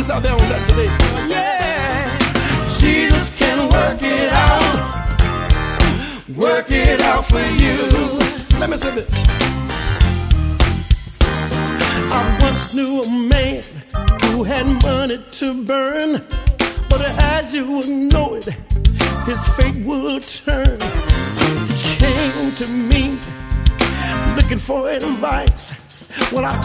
Jesus out there on that today. Yeah, Jesus can work it out for you. Let me say this. I once knew a man who had money to burn, but as you would know it, his fate would turn. He came to me looking for advice. When I